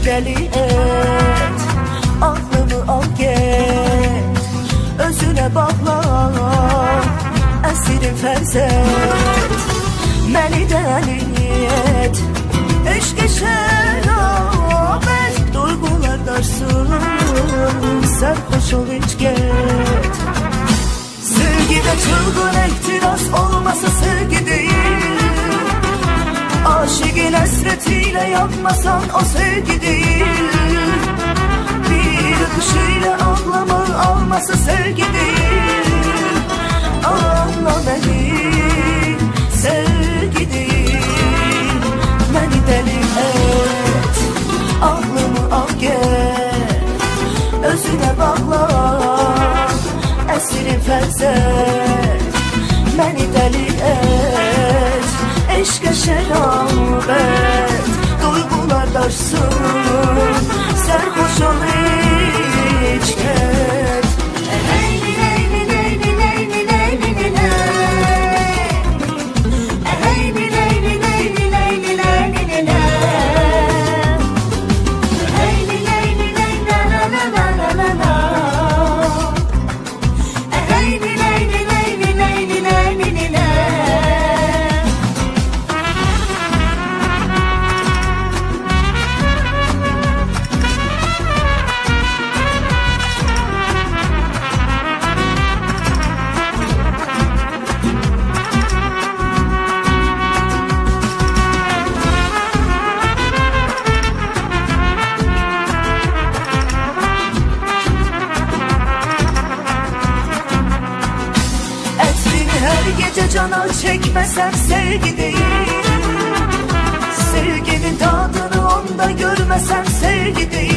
deli et, aklımı al get, özüne bağla, esirim fərz et. Məni deli et, eşq-i şərabət, duyğular darsın, sərxoş ol heç get. Sevgide çılgın ehtiras olmasa sevgi değil, aşıkın hasretiyle yanmasan o sevgi değil. Bir öpüşüyle ağlamak alması sevgi değil. Anla beni, sevgi değil. Beni deli et, aklımı al gel, özüne bağla, esirim fərz et. Beni deli et, eşq-ə şərabət, duyğular daşsın, sərxoş ol heç get. Leyli, leyli, leyli, leyli, leyli, leyli, leyli, leyli, leyli, leyli, leyli, leyli, leyli, la la la la la la la. Leyli, leyli, leyli, leyli, leyli, leyli. Her gece cana çekmesem sevgi değil, sevginin tadını onda görmesem sevgi değil.